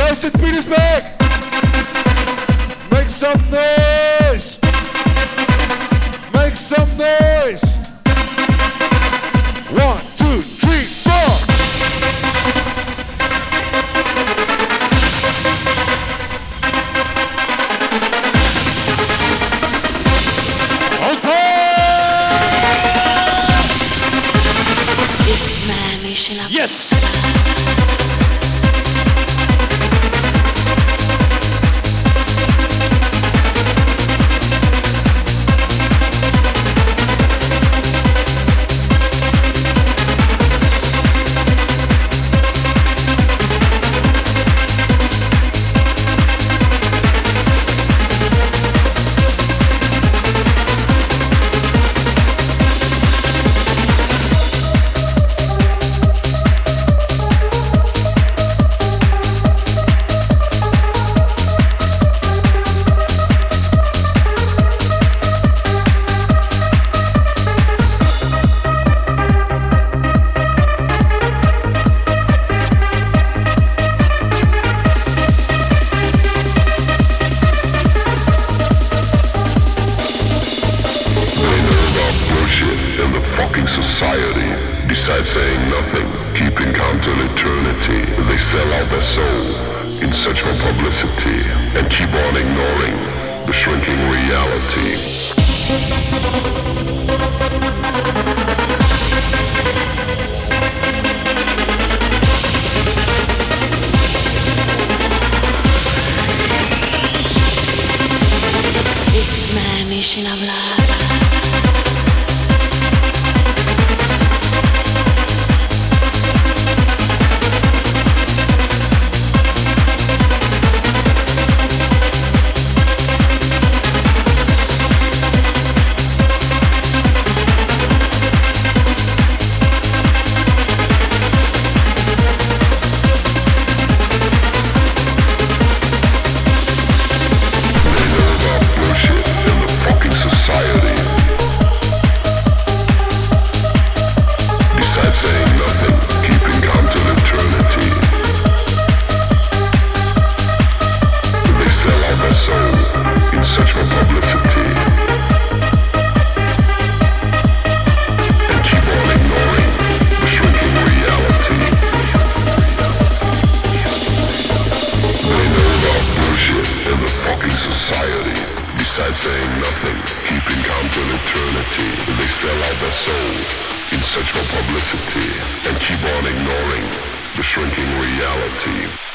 St. Petersburg, make some noise. Make some noise. 1, 2, 3, 4. This is my mission. Yes. Society, besides saying nothing, keeping count on eternity. They sell out their soul in search for publicity and keep on ignoring the shrinking reality. This is my mission of love. Besides saying nothing, keeping count on eternity. They sell out their soul in search for publicity and keep on ignoring the shrinking reality.